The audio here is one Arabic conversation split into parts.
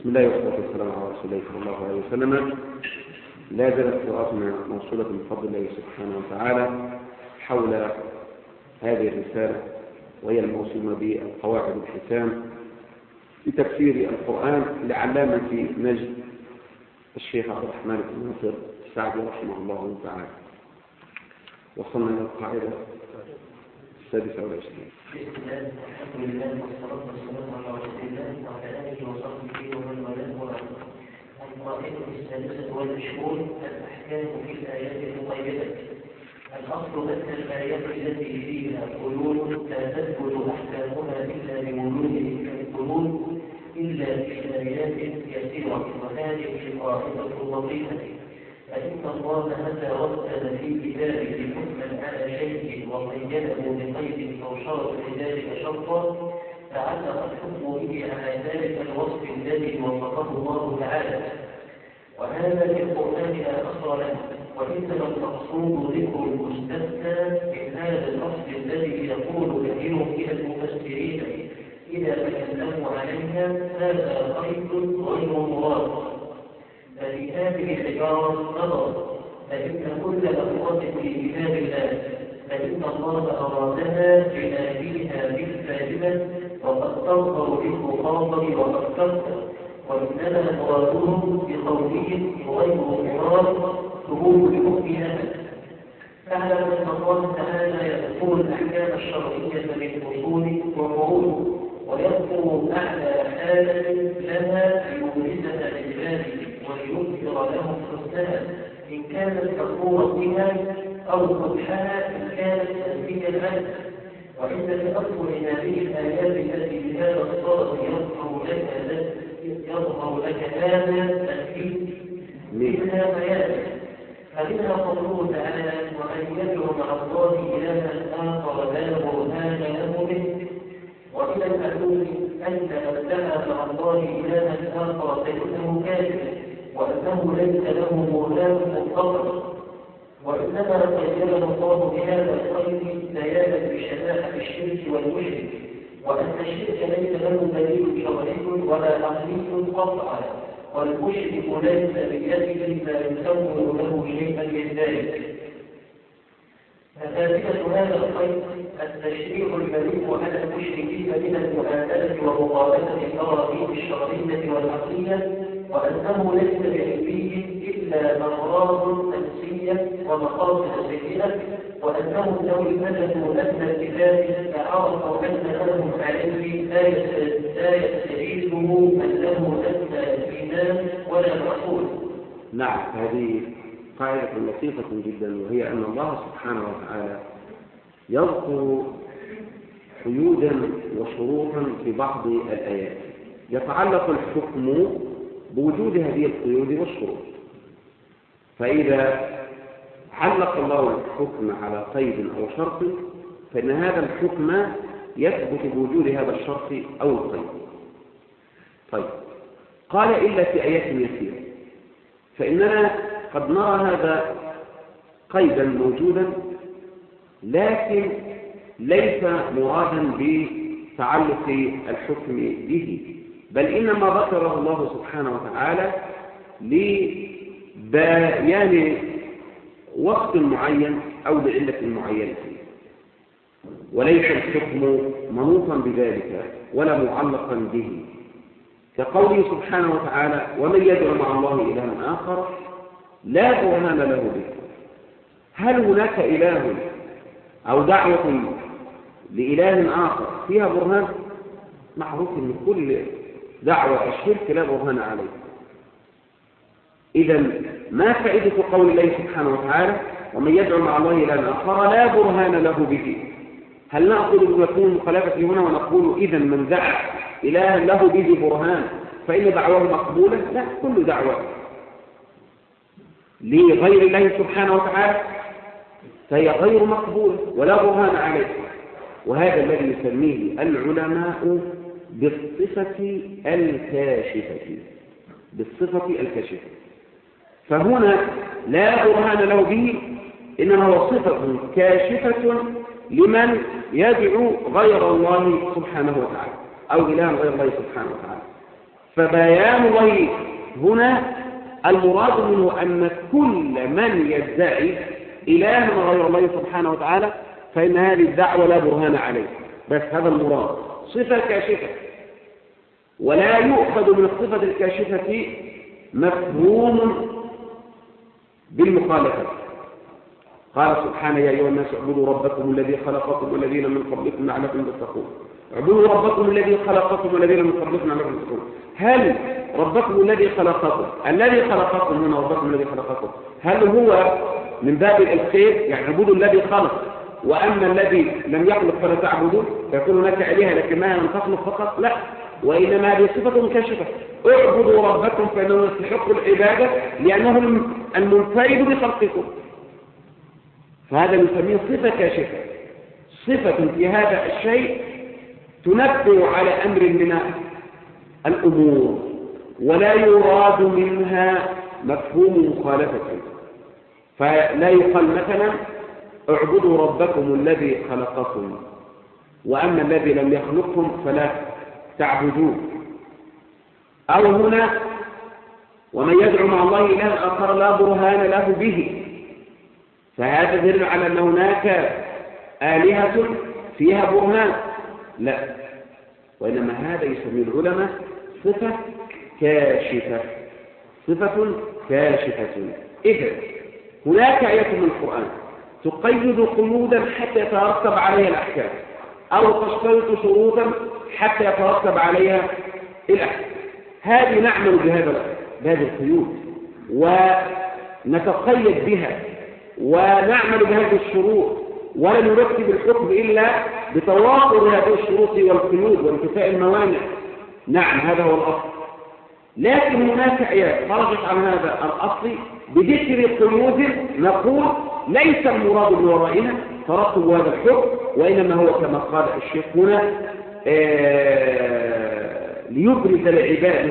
بسم الله والصلاة والسلام على رسول الله صلى الله عليه وسلم. لا زالت قراءتنا موصولة بفضل الله سبحانه وتعالى حول هذه الرسالة، وهي الموسومة بالقواعد الحسام لتفسير القرآن لعلامة نجد الشيخ عبد الرحمن بن ناصر السعدي رحمه الله تعالى. وصلنا إلى القاعدة 26. بسم الله والحمد لله والصلاة والسلام على رسول الله وعلى آله وصحبه ومن والاه. القاعدة 26 الأحكام في الآيات المقيدة. الأصل أن الآيات التي فيها قيود لا تثبت أحكامها إلا بوجود القيود إلا في آيات يسيرة، وهذه القاعدة اللطيفة. فإن الله متى رتب في كتابه حكما على شيء وقيده بقيد أو شرط لذلك شرطا تعلق الحكم به على ذلك الوصف الذي وصفه الله تعالى، وهذا في القرآن لا أصل له، وإنما المقصود ذكر المستثنى من هذا الأصل الذي يقول كثير من المفسرين إذا تكلموا عليها هذا قيد غير مراد. ففي هذه العبارة نظر، فإن كل مخلوق في كتاب الله فإن الله أرادها بناديها بالكلمة وقد تظهر بالمخاطب وقد تظهر، وإنما مرادهم بقولهم غير مراد ثبوت حكمها. فاعلم أن الله تعالى يذكر الأحكام الشرعية من أصول وفروع، ويذكر أعلى حالة لها ليبرزها لعباده وليظهر لهم حسنها إن كانت مأمورا بها أو قبحها إن كانت منهيا عنها. وإن تأثر هذه الآيات التي بهذا الصدد يظهر لك هذا التأكيد منها بيان. فمنها قوله تعالى: ومن يدعو مع الله إلها آخر لا برهان له به. وإلى المعلوم أن من دعا مع الله إلها آخر فإنه كافر، وأنه ليس له برهان مطلقا، وإنما قيده الله بهذا القيد بيانا بشناعة الشرك والمشرك، وأن الشرك ليس له دليل شرعي ولا عقلي قطعا، والمشرك ليس بيده ما يسول له شيئا من ذلك. ففائدة هذا القيد التشريع المليء على المشركين من المعاملة ومقابلة الأراضين الشرعية والعقلية، وأنه ليس بعلمهم إلا أغراض نفسية ومقاصد سيئة، وأنهم لو التزموا أن الكتاب لعرفوا أن لهم عليه لا يستعيده أنه ليس الإيمان ولا معقول. نعم، هذه قاعدة لطيفة جدا، وهي أن الله سبحانه وتعالى يذكر قيودا وشروطا في بعض الآيات يتعلق الحكم بوجود هذه القيود والشروط. فإذا علق الله الحكم على قيد أو شرط فإن هذا الحكم يثبت بوجود هذا الشرط أو القيد. طيب، قال إلا في آيات يسيرة، فإننا قد نرى هذا قيدا موجودا لكن ليس مرادا بتعلق الحكم به، بل إنما ذكره الله سبحانه وتعالى لبيان وقت معين أو لعلة معينة، وليس الحكم منوطا بذلك ولا معلقا به، كقوله سبحانه وتعالى: ومن يدعو مع الله إلها آخر لا برهان له به. هل هناك إله أو دعوة لإله آخر فيها برهان؟ معروف أن كل دعوة الشرك لا برهان عليه. إذن ما فائدة قول الله سبحانه وتعالى: ومن يدعو مع الله إلها آخر لا برهان له به؟ هل نأخذ بمفهوم المخالفة هنا ونقول إذن من دعا إلها له به برهان فإن دعواه مقبولة؟ لا، كل دعوة لغير الله سبحانه وتعالى فهي غير مقبولة ولا برهان عليه. وهذا الذي يسميه العلماء بالصفة الكاشفة. فهنا لا برهان له به، إنما هو صفة كاشفة لمن يدعو غير الله سبحانه وتعالى أو إله غير الله سبحانه وتعالى. فبيان الله هنا المراد منه أن كل من يدعي إلها غير الله سبحانه وتعالى فإن هذه الدعوة لا برهان عليه، بس هذا المراد، صفة كاشفة، ولا يؤخذ من الصفة الكاشفة مفهوم بالمخالفة. قال سبحانه يا أيها الناس اعبدوا ربكم الذي خلقكم والذين من قبلكم لعلكم تتقون. اعبدوا ربكم الذي خلقكم والذين من قبلكم لعلكم تتقون. هل ربكم الذي خلقكم، الذي خلقكم هنا ربكم الذي خلقكم، هل هو من باب الخير يعني اعبدوا الذي خلق، وأما الذي لم يخلق فلا تعبدوا فيكون هناك آلهة لكنها لم تخلق فقط؟ لا، وإنما هذه صفة كاشفة. اعبدوا ربكم فإنه يستحق العبادة لأنه المنفرد بخلقكم، فهذا نسميه صفة كاشفة، صفة في هذا الشيء تنبه على أمر من الأمور ولا يراد منها مفهوم مخالفة. فلا يقال مثلا اعبدوا ربكم الذي خلقكم وأما الذي لم يخلقكم فلا تعبدوه. أو هنا ومن يدعو مع الله إلها آخر لا برهان له به، فهذا دليل على أن هناك آلهة فيها برهان، لا، وإنما هذا يسميه العلماء صفة كاشفة، صفة كاشفة. إذن هناك آية من القرآن تقيد قيودا حتى يترتب عليها الأحكام، أو تشترط شروطا حتى يترتب عليها الأحكام. هذه نعمل بهذه القيود ونتقيد بها ونعمل بهذه الشروط، ولا نرتب الحكم إلا بتوافر هذه الشروط والقيود وانتفاء الموانع. نعم هذا هو الأصل، لكن هناك آيات خرجت عن هذا الأصل بذكر قيود نقول ليس المراد من ورائها ترتب هذا الحكم، وإنما هو كما قال الشيخ هنا ليبرز لعباده.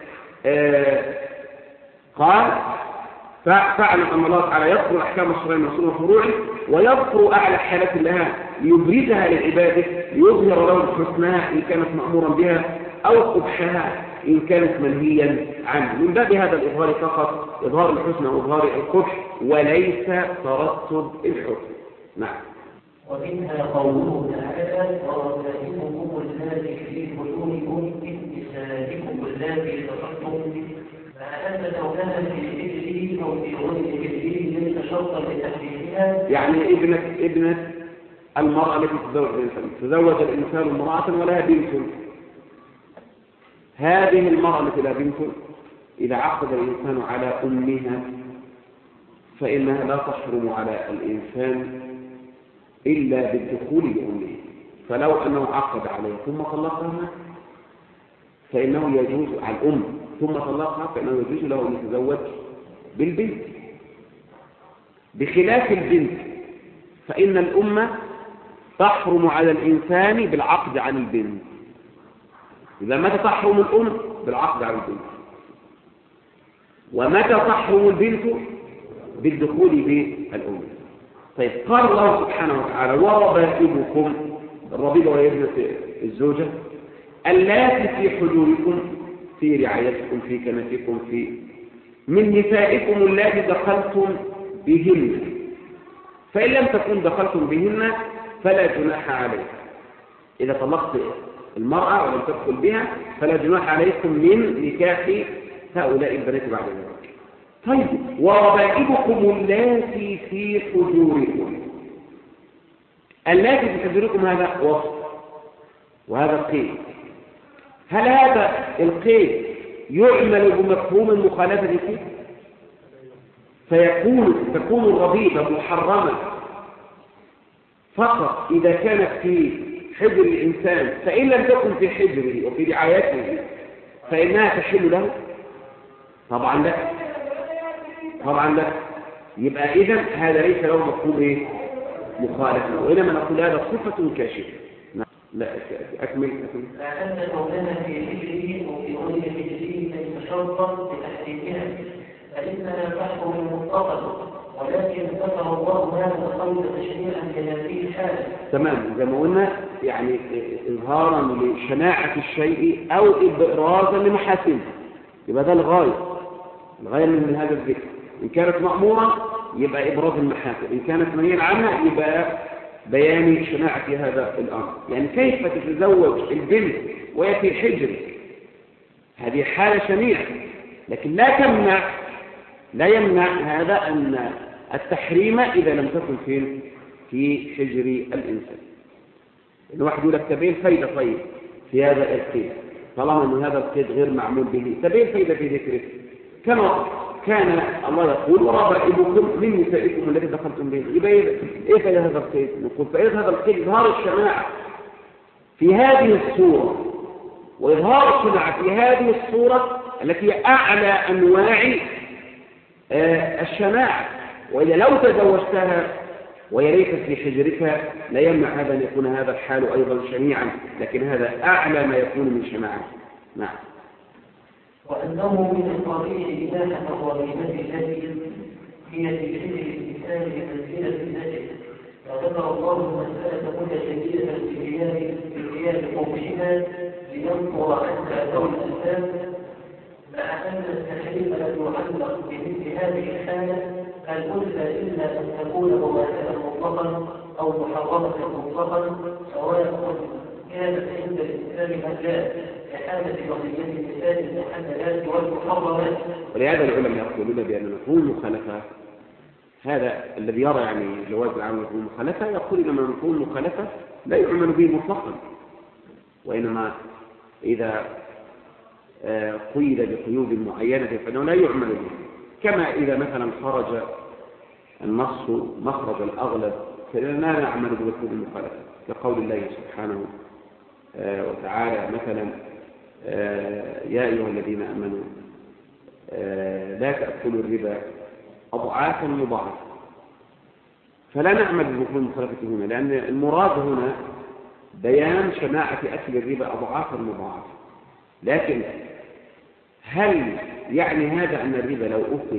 قال فاعلم أن الله تعالى يذكر أحكام الشرع من أصول وفروعه ويذكر أعلى حالات لها ليبرزها لعباده ليظهر لهم حسنها إن كانت مأمورا بها أو قبحها إن كانت منهيا عنه، من باب هذا الإظهار فقط، إظهار الحسن وإظهار القبح وليس ترتب الحكم. نعم. ومنها قوله تعالى وربائبكم الذي في بطونكم من نسائكم الذي ذكرتم، مع أن كونها في حجره أو في غير حجره ليس شرطا لتحريمها. يعني ابنة المرأة التي تزوج الإنسان امرأة ولها بنت، هذه المرأة التي لها بنت إذا عقد الإنسان على أمها فإنها لا تحرم على الإنسان إلا بالدخول بأمه، فلو أنه عقد عليها ثم طلقها فإنه يجوز على الأم ثم طلقها فإنه يجوز له أن يتزوج بالبنت، بخلاف البنت فإن الأم تحرم على الإنسان بالعقد عن البنت. إذا متى تحرم الأم؟ بالعقد على البنت. ومتى تحرم البنت؟ بالدخول بالأم. طيب قال الله سبحانه وتعالى وربائبكم، الربيبة وهي ابنة الزوجة، اللاتي في حجوركم في رعايتكم في كنفكم من نسائكم اللاتي دخلتم بهن، فإن لم تكن دخلتم بهن فلا جناح عليكم. إذا طلقت المرأة ولم تدخل بها فلا جناح عليكم من نكاح هؤلاء البنات بعد ذلك. طيب وربائبكم اللاتي في حجوركم، اللاتي في حجوركم هذا وصف وهذا قيد. هل هذا القيد يعمل بمفهوم المخالفة فيه؟ تكون الربيبة محرمة فقط إذا كانت في حجر الإنسان، فإن لم تكن في حجره وفي رعايته فإنها تحل له؟ طبعا لا. يبقى إذن هذا ليس له مفهوم مخالفة، وإنما نقول هذا صفة كاشفة. لا أكمل. فأنت كونها في حجره وفي غير حجره ليس شرطا لتحريمها، فإنها تحكم المطلقة ولكن ذكر الله هذا القول تشريعا لهذه الحالة. تمام، زي ما قلنا يعني إظهارا لشناعة الشيء أو إبرازا لمحاسنه، يبقى ده الغاية من هذا الذكر. إن كانت مأمورا يبقى إبراز المحاسن، إن كانت منهيا عنها يبقى بيان شناعة هذا الأمر. يعني كيف تتزوج البنت وهي في الحجر؟ هذه حالة شنيعة، لكن لا يمنع هذا أن التحريم إذا لم تكن في حجر الإنسان. الواحد يقول لك تبين فايدة طيب في هذا القيد، طالما أن هذا القيد غير معمول به، تبين فايدة في ذكره. كما كان الله يقول وربائبكم من نسائكم التي دخلتم به. يبقى إيه فايدة هذا القيد؟ نقول فايدة هذا القيد إظهار الشناعة في هذه الصورة، وإظهار الشناعة في هذه الصورة التي هي أعلى أنواع الشناعة. وإذا لو تزوجتها وهي ليست في حجرك لا يمنع هذا أن يكون هذا الحال أيضا شنيعا، لكن هذا أعلى ما يكون من شناعة. نعم. وأنه من الطبيعي إباحة الرغبة التي هي في حجر الإنسان بمنزلة ذاته، وذكر الله المسألة كل شديدة في قيام قومهما لينظر أنت ذوي الأسباب، مع أن التحريم لم يعلق بمثل هذه الحالة الأولى إلا أن تكون مباشرة مطلقا أو محرمة مطلقا، سواء كانت عند الإسلام مجال كحالة بقية النساء المحللات والمحرمات. ولهذا العلماء يقولون بأن مفهوم المخالفة، هذا الذي يرى يعني جواز العمل مفهوم المخالفة يقول إن مفهوم المخالفة لا يعمل به مطلقا، وإنما إذا قيد بقيود معينة فإنه لا يعمل به. كما إذا مثلا خرج النص مخرج الأغلب فإننا لا نعمل بمفهوم المخالفة، كقول الله سبحانه وتعالى مثلا يا أيها الذين آمنوا لا تأكلوا الربا أضعافا مضاعفة، فلا نعمل بمفهوم المخالفة هنا، لأن المراد هنا بيان شناعة أكل الربا أضعافا مضاعفة. لكن هل يعني هذا أن الربا لو أكل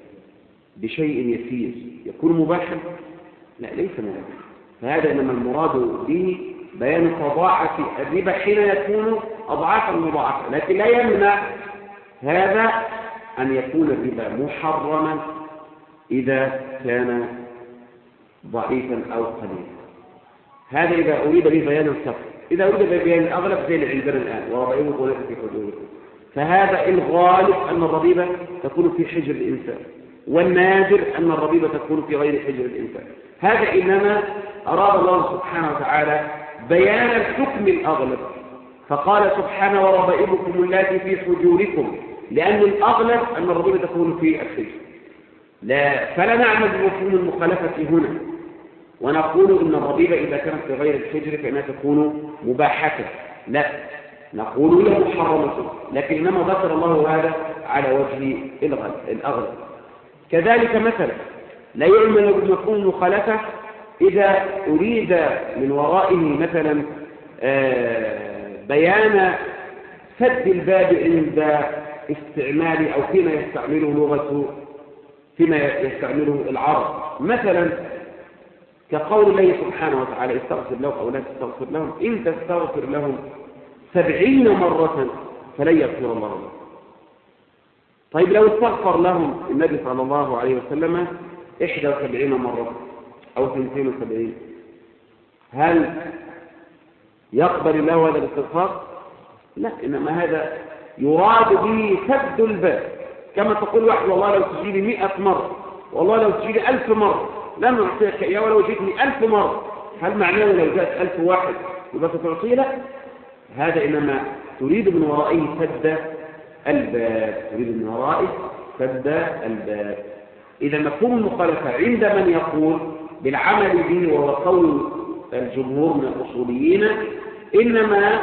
بشيء يسير يكون مباحا؟ لا، ليس مباحا. فهذا إنما المراد به بيان تضاعف الربا حين يكون أضعافا مضاعفة، لكن لا يمنع هذا أن يكون الربا محرما إذا كان ضعيفا أو قليلا. هذا إذا أريد ببيان الكفر. إذا أريد ببيان الأغلب زي اللي عندنا الآن وربائبكم وليس في حجوركم، فهذا الغالب أن الربيبة تكون في حجر الإنسان، والنادر أن الربيبة تكون في غير حجر الإنسان. هذا إنما أراد الله سبحانه وتعالى بيان الحكم الأغلب، فقال سبحانه وربائبكم اللاتي في حجوركم، لأن الأغلب أن الربيبة تكون في الحجر. فلا نعمل بمفهوم المخالفة هنا ونقول إن الربيبة إذا كانت في غير الحجر فإنها تكون مباحة، لا، نقول هي محرمة، لكن إنما ذكر الله هذا على وجه الأغلب. كذلك مثلا لا يعمل بمفهوم المخالفة إذا أريد من ورائه مثلا بيان سد الباب عند استعمال أو فيما يستعمله العرب، مثلا كقول الله سبحانه وتعالى استغفر لهم أو لا تستغفر لهم، إن تستغفر لهم 70 مرة فلن يغفر الله لهم. طيب لو استغفر لهم النبي صلى الله عليه وسلم 71 مرة أو 72، هل يقبل الله هذا الاستغفار؟ لا، إنما هذا يراد به سد الباب، كما تقول واحد والله لو تجيني 100 مرة، والله لو تجيني 1000 مرة لن أعطيك إياه، ولو جئتني 1000 مرة، هل معناه لو جاءت 1000 واحد يبقى تعطيه؟ لا، هذا إنما تريد من ورائه سد الباب، إذا مفهوم المخالفة عند من يقول بالعمل به وهو قول الجمهور من الأصوليين إنما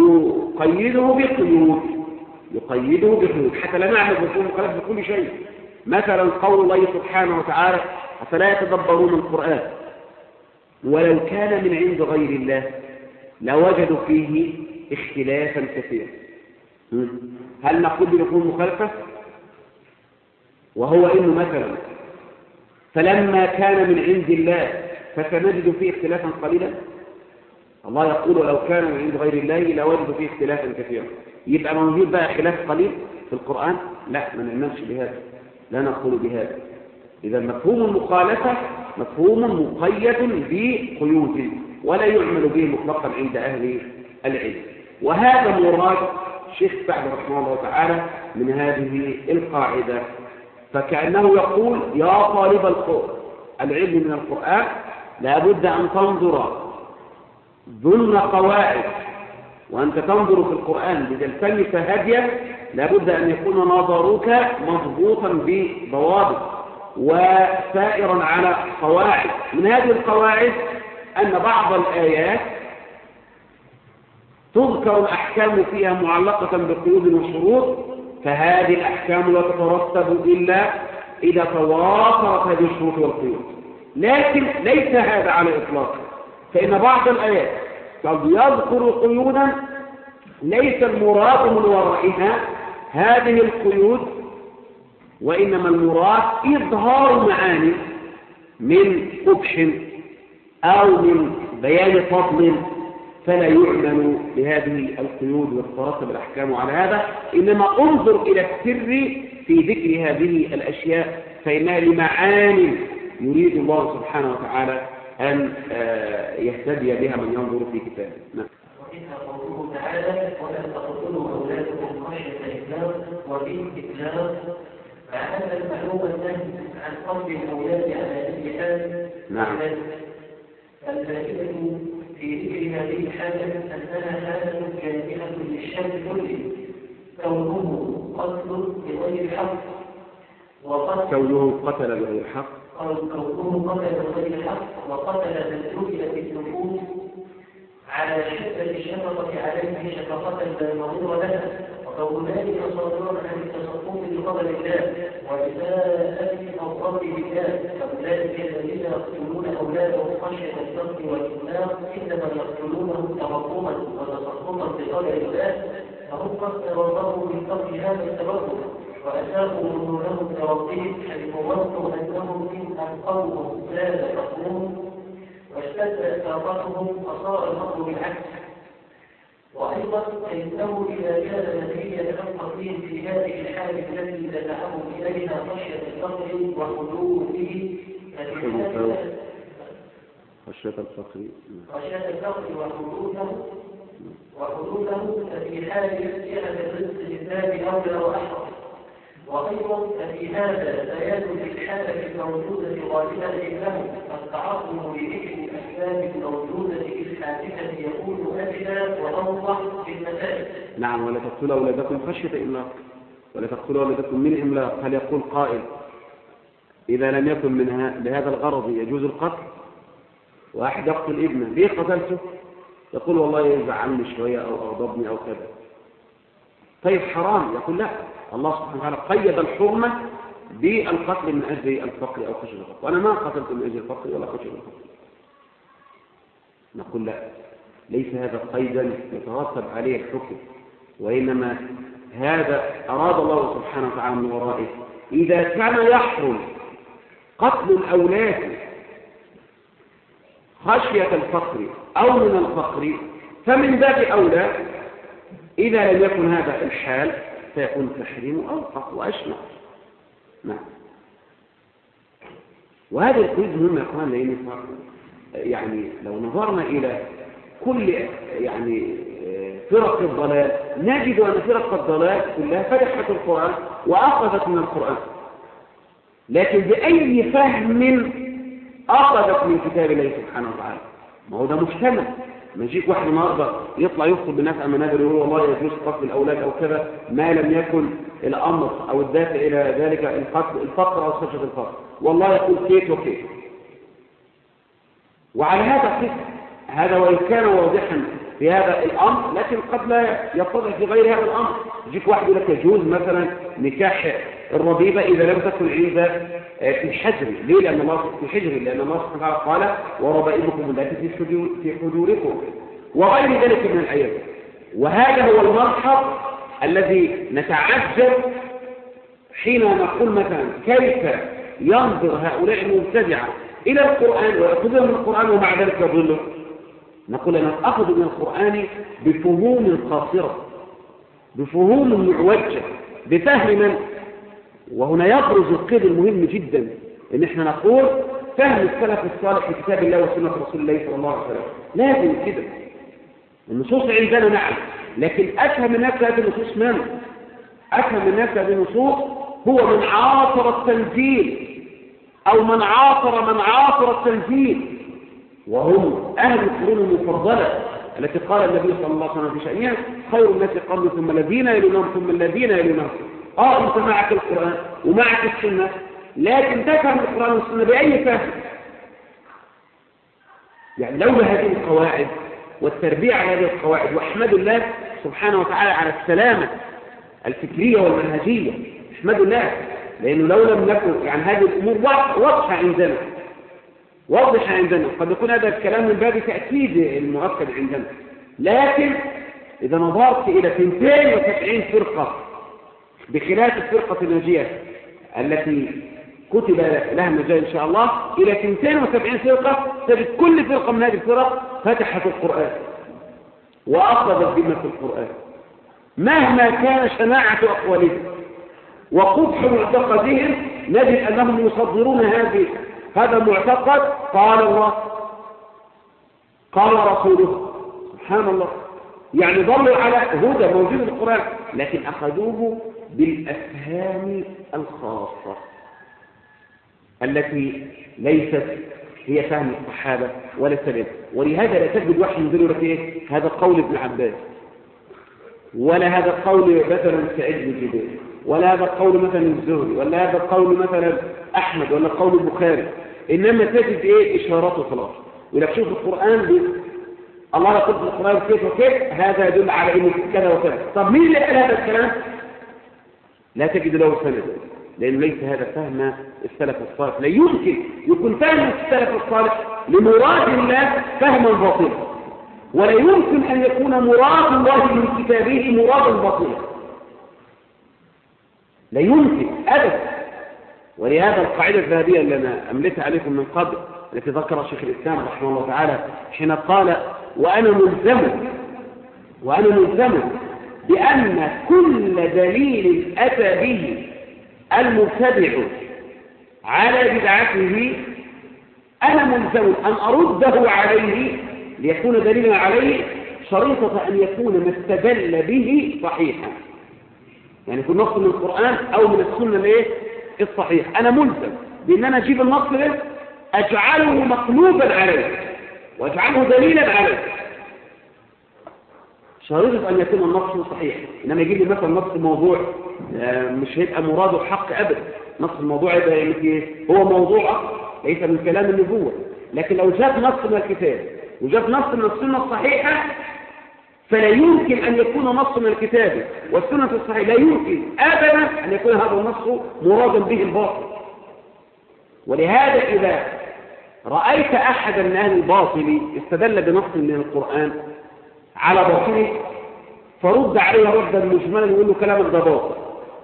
يقيده بقيود حتى لا نعمل مفهوم المخالفة بكل شيء. مثلا قول الله سبحانه وتعالى أفلا يتدبرون القرآن ولو كان من عند غير الله لوجدوا فيه اختلافا كثيرا. هل نقول بمفهوم المخالفة؟ وهو إنه مثلا فلما كان من عند الله فسنجد فيه اختلافا قليلا. الله يقول لو كان من عند غير الله لوجدوا فيه اختلافا كثيرا. يبقى موجود بقى خلاف قليل في القرآن؟ لا، ما نعملش بهذا، لا نقول بهذا. إذا مفهوم المخالفة مفهوم مقيد بقيود ولا يعمل به مطلقا عند أهل العلم. وهذا مراد الشيخ سعد رحمه الله تعالى من هذه القاعدة. فكأنه يقول يا طالب العلم من القرآن لابد أن تنظر ضمن قواعد، وأنت تنظر في القرآن لتلتمس هديا لابد أن يكون نظرك مضبوطا بضوابط وسائرا على قواعد. من هذه القواعد أن بعض الآيات تذكر الأحكام فيها معلقة بقيود وشروط، فهذه الأحكام لا تترتب إلا إذا توافرت هذه الشروط والقيود. لكن ليس هذا على إطلاقه، فإن بعض الآيات قد يذكر قيودا ليس المراد من ورائها هذه القيود، وإنما المراد إظهار معاني من قبح أو من بيان فضل، فلا يعمل بهذه القيود وتترتب الأحكام على هذا، إنما انظر إلى السر في ذكر هذه الأشياء فإنها لمعاني يريد الله سبحانه وتعالى أن يهتدي بها من ينظر في كتابه. نعم. وإنها قوله تعالى ولا تقتلوا أولادكم خشية إملاق وفي إتلاف، مع أن المعلوم النهي عن قتل الأولاد على أي حال. نعم. الفائدة في ذكر هذه الحالة أنها حالة جامعة للشر كله، كونه قتل بغير حق كونه قتل بغير حق وقتل من ذكر النفوس على شدة الشفقة عليه شفقة لا مضر لها، وقول ذلك صادرا عن التصرف بقدر الله وإساءة الأوصاف بالله. فأولئك الذين يقتلون أولادهم خشية القتل والإملاق إنما يقتلونهم ترقما وتصرفا بقدر الله، فهم قد تبرروا من قبل هذا التبرر وأساءوا نزولهم بربهم حيث ظنوا أنهم إن أنقذهم زاد فقرهم واشتد إساءتهم فصار الأمر بالعكس. وأيضا فإنه إذا كان نتيجة القتيل في هذه الحالة التي دفعهم إليها خشية الفقر وحدوثه خشية الفقر وحدوثه ففي حال جهة الرزق لله أولى وأحرى. وأيضا ففي هذا بيان للحالة الموجودة غالبا لهم، فالتعاطم بذكر الأسباب الموجودة في الحادثة يكون أدنى وأوضح في المسائل. نعم. ولا تقتلوا أولادكم خشية إملاق، ولا تقتلوا أولادكم من إملاق. هل يقول قائل إذا لم يكن منها بهذا الغرض يجوز القتل؟ واحد يقتل ابنه، ليه قتلته؟ يقول والله يزعلني شوية أو أغضبني أو كذا. طيب حرام؟ يقول لا، الله سبحانه وتعالى قيد الحرمة بالقتل من أجل الفقر أو خشية الفقر، وأنا ما قتلت من أجل الفقر ولا خشية الفقر. نقول لا، ليس هذا قيدا يترتب عليه الحكم، وإنما هذا أراد الله سبحانه وتعالى من ورائه إذا كان يحرم قتل الأولاد خشية الفقر أو من الفقر، فمن باب أولى إذا لم يكن هذا الحال فيكون التحريم أوقع وأشنع. نعم. وهذا القيد مهم يا أخوان، لأن يعني لو نظرنا إلى كل يعني فرق الضلال نجد أن فرق الضلال كلها فتحت القرآن وأخذت من القرآن، لكن بأي فهم أخذت من كتاب الله سبحانه وتعالى؟ ما هو ده مجتمع. ما يجيك واحد النهارده يطلع يخطب بالناس أما نادر يقول والله يجوز قتل الأولاد أو كذا ما لم يكن الأمر أو الدافع إلى ذلك الفقر أو خشية الفقر، والله يقول كيف وكيف. وعلى هذا قسم هذا وإن كان واضحا في هذا الأمر، لكن قد لا يتضح في غير هذا الأمر. يجيك واحد يقول لك يجوز مثلا نكاح الربيبة إذا لم تكن عند في الحجر. ليه؟ لأن الله في الحجر، لأن الله سبحانه وتعالى قال وربائبكم التي في حجوركم وغير ذلك من الآيات. وهذا هو المرحب الذي نتعجب حين نقول مثلا كيف ينظر هؤلاء المبتدعة إلى القرآن ويأخذون من القرآن ومع ذلك يضلوا؟ نقول أنا أخذ من القرآن بفهوم قاصرة، بفهوم معوجة، بفهم من. وهنا يبرز القيد المهم جدا ان احنا نقول فهم السلف الصالح في كتاب الله وسنة رسول الله صلى الله عليه وسلم. لازم كده النصوص عندنا نعم، لكن افهم الناس هذه النصوص من؟ افهم الناس هذه النصوص هو من عاصر التنزيل او من عاصر التنزيل، وهم اهل القرون المفضلة التي قال النبي صلى الله عليه وسلم في شأنها خير الناس قرني ثم الذين يلونهم ثم الذين يلونهم. انت معك القرآن ومعك السنة، لكن تفهم القرآن والسنة بأي فهم؟ يعني لولا هذه القواعد والتربية على هذه القواعد، واحمد الله سبحانه وتعالى على السلامة الفكرية والمنهجية، احمد الله، لأنه لو لم نكن يعني هذه الأمور واضحة عندنا، قد يكون هذا الكلام من باب تأكيد المؤكد عندنا. لكن إذا نظرت إلى 72 فرقة بخلاف الفرقة الناجية التي كتب لها النجاة إن شاء الله، إلى 72 فرقة تجد كل فرقة من هذه الفرق فتحت القرآن وأخذت ذمة القرآن مهما كان شناعة أقوالهم وقبح معتقدهم، نجد أنهم يصدرون هذا المعتقد قال الله قال رسوله. سبحان الله، يعني ضلوا على هدى موجود في القرآن، لكن أخذوه بالأفهام الخاصة التي ليست هي فهم الصحابة ولا السلف. ولهذا لا تجد واحد ينزل لك ايه هذا قول ابن عباس، ولا هذا قول مثلا سعيد بن جبير، ولا هذا قول مثلا الزهري، ولا هذا قول مثلا أحمد، ولا قول البخاري، إنما تجد ايه إشارات وخلاص. ولك شوف القرآن الله يقول في القرآن كيف وكيف، هذا يدل على إنه كذا وكذا. طب مين اللي قال هذا الكلام؟ لا تجد له سند، لأنه ليس هذا فهم السلف الصالح. لا يمكن يكون فهم السلف الصالح لمراد الله فهما باطلا، ولا يمكن أن يكون مراد الله من كتابه مرادا باطلا، لا يمكن أبدا. ولهذا القاعدة الذهبية اللي أنا أملتها عليكم من قبل التي ذكرها شيخ الإسلام رحمه الله تعالى حين قال وأنا ملزم بأن كل دليل أتى به المبتدع على بدعته أنا ملزم أن أرده عليه ليكون دليلا عليه، شريطة أن يكون ما استدل به صحيحا، يعني يكون نص من القرآن أو من السنة الصحيح. أنا ملزم بأن أنا أجيب النص ده أجعله مقلوبا عليه وأجعله دليلا عليه، شريطة أن يكون النص صحيح. إنما يجيب لي مثلا نص موضوع مش هيبقى مراده حق أبدا، نص الموضوع يبقى هو موضوع ليس من كلام النبوة. لكن لو جاء نص من الكتاب وجاء نص من السنة الصحيحة فلا يمكن أن يكون نص من الكتاب والسنة الصحيحة، لا يمكن أبدا أن يكون هذا النص مرادا به الباطل. ولهذا إذا رأيت أحدا من أهل الباطل استدل بنص من القرآن على باطله فرد عليه ردا مجملا ويقول له كلامك ده باطل.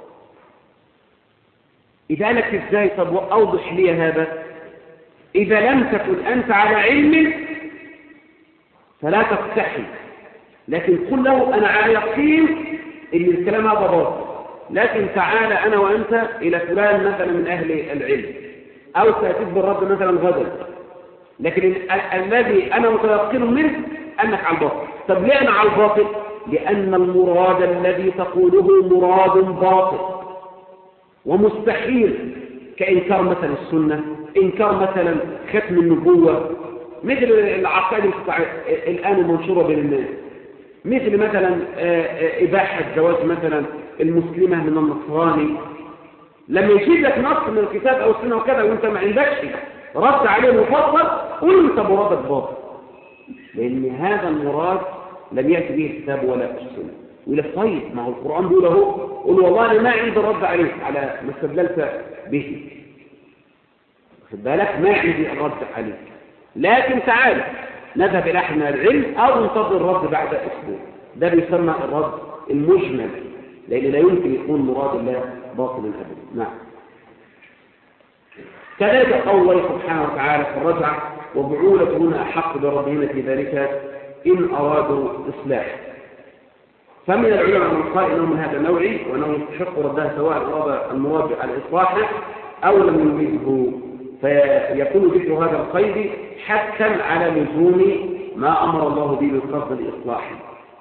إذا قالك إزاي؟ طب أوضح لي هذا. إذا لم تكن أنت على علم فلا تستحي، لكن قل له أنا على يقين إن الكلام هذا باطل، لكن تعال أنا وأنت إلى فلان مثلا من أهل العلم أو سأتيك بالرد مثلا غدا، لكن الذي أنا متيقن منه أنك على الباطل. طب ليه أنا على الباطل؟ لأن المراد الذي تقوله مراد باطل ومستحيل، كإنكار مثلا السنة، إنكار مثلا ختم النبوة، مثل العقائد الآن المنشورة بين الناس، مثل مثلا إباحة زواج مثلا المسلمة من النصراني. لما يجيب لك نص من الكتاب أو السنة وكذا وانت ما عندكش رد عليه مفصل، قل انت مرادك باطل، لأن هذا المراد لم يأتي به الكتاب ولا السنة. ولا طيب ما هو القرآن بيقول اهو، قل والله أنا ما عندي الرد عليك على ما استدللت به، خد بالك، ما عندي الرد عليك، لكن تعال نذهب إلى أحد من العلم أو ننتظر الرد بعد أسبوع. ده بيسمى الرد المجمل، لأن لا يمكن يكون مراد الله باطلا أبدا. نعم. كذلك قول الله سبحانه وتعالى في الرجعة: وبعولتهن أحق بردهن في ذلك إن أرادوا إصلاح. فمن العلماء من قال إنه من هذا النوع وأنه يستحق ردها سواء أراد المراد على إصلاحه أو لم يريده، فيكون ذكر هذا القيد حثا على لزوم ما أمر الله به من قصد الإصلاح.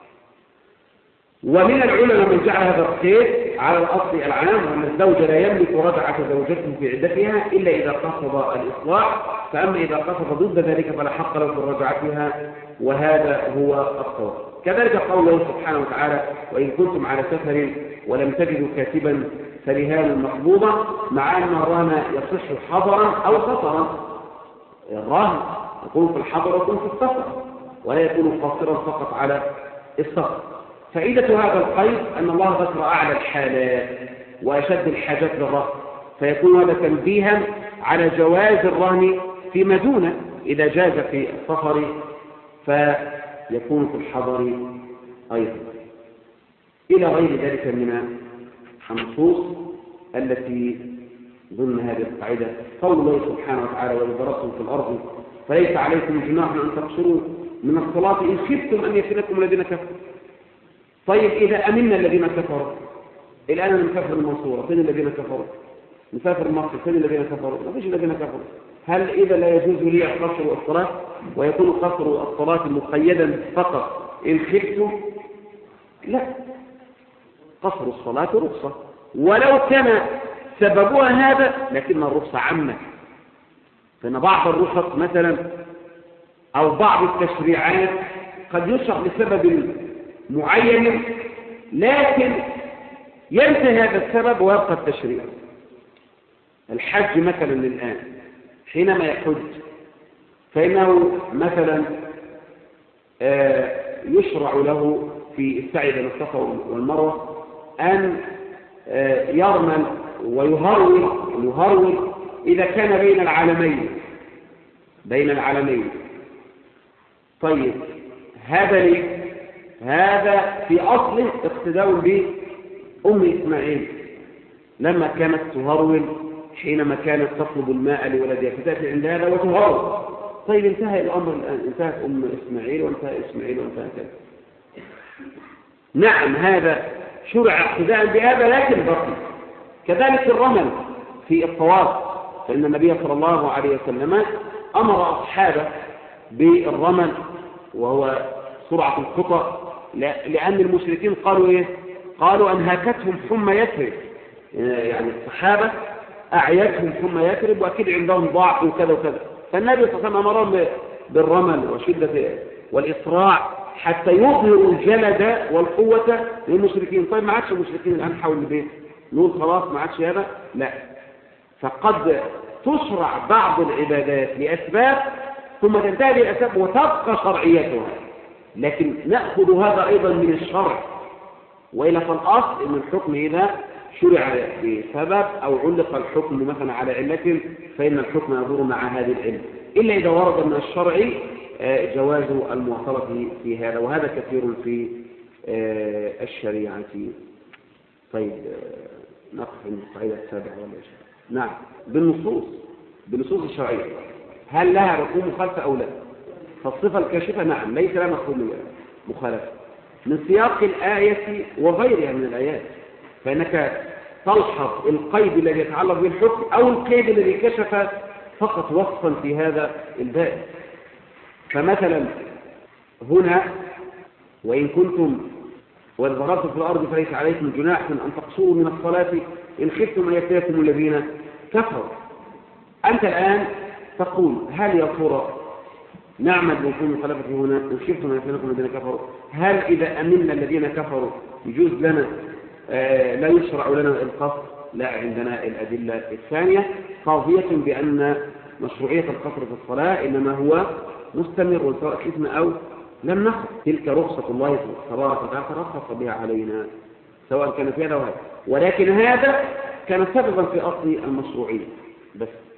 ومن العلماء من جعل هذا القيد على الأصل العام أن الزوج لا يملك رجعة زوجته في عدتها إلا إذا قصد الإصلاح، فأما إذا قصد ضد ذلك فلا حق له في رجعتها، وهذا هو الصواب. كذلك قول الله سبحانه وتعالى: وإن كنتم على سفر ولم تجدوا كاتبا فرهان مقبوضة، مع أن الرهن يصح حضرا أو سفرا. الرهن يكون في الحضر ويكون في السفر، ولا يكون قاصرا فقط على السفر. فائدة هذا القيد أن الله ذكر أعلى الحالات وأشد الحاجات للرهن، فيكون هذا تنبيها على جواز الرهن فيما دونه. إذا جاز في السفر فيكون في الحضر أيضا، إلى غير ذلك من النصوص التي ضمن هذه القاعدة. قول الله سبحانه وتعالى: وإذا ضربتم في الأرض فليس عليكم جناح أن تقصروا من الصلاة إن خفتم أن يفتنكم الذين كفروا. طيب إذا أمنا الذين كفروا، الآن نسافر المنصورة، فين الذين كفروا؟ نسافر مصر، فين الذين كفروا؟ ما فيش الذين كفروا. هل إذا لا يجوز لي قصر الصلاة ويكون قصر الصلاة مقيدا فقط إن خفتم؟ لا، قصر الصلاة رخصة، ولو كان سببها هذا لكن الرخصة عامة. فإن بعض الرخص مثلا أو بعض التشريعات قد يشرع لسبب معين، لكن ينتهي هذا السبب ويبقى التشريع. الحج مثلا الآن حينما يحج فإنه مثلا يشرع له في السعي بين الصفا والمروة أن يرمل ويهرول إذا كان بين العالمين. طيب هذا ليه؟ هذا في أصله اقتداء بأم إسماعيل لما كانت تهرول حينما كانت تطلب الماء لولدها، فتأتي عند هذا وتهرول. طيب انتهى الأمر الآن، انتهت أم إسماعيل وانتهى إسماعيل وانتهى كذا. نعم هذا شرع اقتداء بهذا لكن بطل. كذلك الرمل في الطواف، فإن النبي صلى الله عليه وسلم أمر أصحابه بالرمل وهو سرعة الخطى، لأن المشركين قالوا إيه؟ قالوا أنهاكتهم حمى يثرب، يعني الصحابة أعيتهم حمى يثرب وأكيد عندهم ضعف وكذا وكذا، فالنبي صلى الله عليه وسلم أمرهم بالرمل وشدة والإسراع حتى يظهروا الجلد والقوة للمشركين. طيب ما عادش المشركين الآن حول البيت نقول خلاص ما عادش هذا؟ لا، فقد تشرع بعض العبادات لأسباب ثم تنتهي بالأسباب وتبقى شرعيتها، لكن نأخذ هذا أيضا من الشرع، وإلا فالأصل أن الحكم إذا شرع بسبب أو علق الحكم مثلا على علة فإن الحكم يدور مع هذه العلة، إلا إذا ورد من الشرع جواز المواصلة في هذا، وهذا كثير في الشريعة. طيب نقف عند القاعدة السابعة والعشرين. نعم، بالنصوص الشرعية هل لها مفهوم مخالفة أو لا؟ فالصفة الكاشفة نعم ليس لها مفهوم مخالفة من سياق الآية وغيرها من الآيات، فإنك تلحظ القيد الذي يتعلق بالحكم أو القيد الذي كشف فقط وصفا في هذا الباب. فمثلا هنا وإن كنتم وإذ ضربتم في الأرض فليس عليكم جناح أن تقصروا من الصلاة إن خفتم أن يفتنكم الذين كفروا. أنت الآن تقول هل يا ترى نعمل بوجود مخالفة هنا إن خفتم أن يفتنكم الذين كفروا؟ هل إذا أمنا الذين كفروا يجوز لنا لا يشرع لنا القصر؟ لا، عندنا الأدلة الثانية قاضية بأن مشروعية القصر في الصلاة إنما هو مستمر سواء خفنا أو لم نخف. تلك رخصة الله تبارك وتعالى رخص بها علينا سواء كان في هذا وهذا، ولكن هذا كان سببا في أصل المشروعية بس.